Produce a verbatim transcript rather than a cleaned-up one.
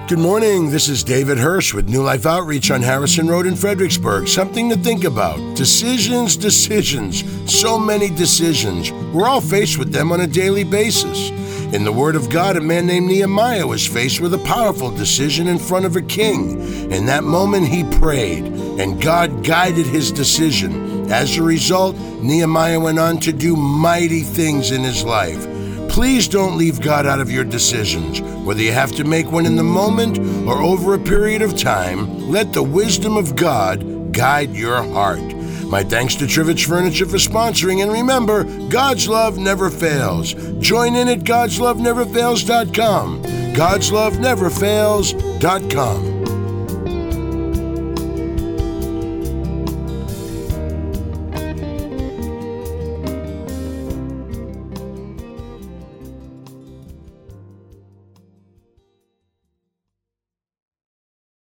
Good morning. This is David Hirsch with New Life Outreach on Harrison Road in Fredericksburg. Something to think about. Decisions, decisions. So many decisions. We're all faced with them on a daily basis. In the Word of God, a man named Nehemiah was faced with a powerful decision in front of a king. In that moment, he prayed, and God guided his decision. As a result, Nehemiah went on to do mighty things in his life. Please don't leave God out of your decisions. Whether you have to make one in the moment or over a period of time, let the wisdom of God guide your heart. My thanks to Trivich Furniture for sponsoring, and remember, God's love never fails. Join in at gods love never fails dot com. gods love never fails dot com.